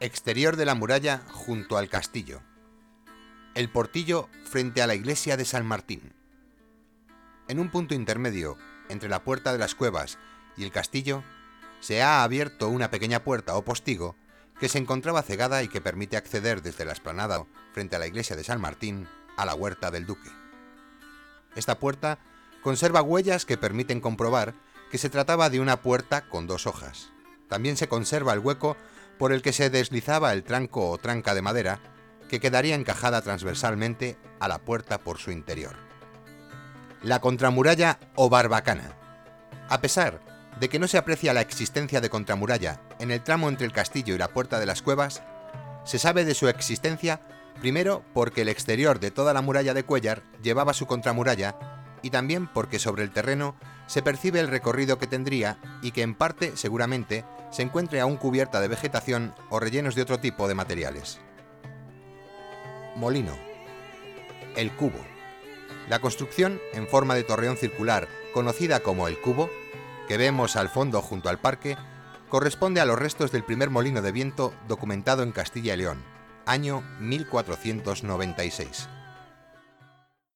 Exterior de la muralla junto al castillo. El portillo frente a la iglesia de San Martín. En un punto intermedio entre la puerta de las cuevas y el castillo, se ha abierto una pequeña puerta o postigo que se encontraba cegada y que permite acceder desde la explanada frente a la iglesia de San Martín a la huerta del duque. Esta puerta conserva huellas que permiten comprobar que se trataba de una puerta con dos hojas. También se conserva el hueco por el que se deslizaba el tranco o tranca de madera que quedaría encajada transversalmente a la puerta por su interior. La contramuralla o barbacana. A pesar de que no se aprecia la existencia de contramuralla en el tramo entre el castillo y la puerta de las cuevas, se sabe de su existencia primero porque el exterior de toda la muralla de Cuéllar llevaba su contramuralla y también porque sobre el terreno se percibe el recorrido que tendría y que en parte, seguramente, se encuentre aún cubierta de vegetación o rellenos de otro tipo de materiales. Molino. El cubo. La construcción en forma de torreón circular, conocida como el cubo, que vemos al fondo junto al parque, corresponde a los restos del primer molino de viento documentado en Castilla y León, año 1496.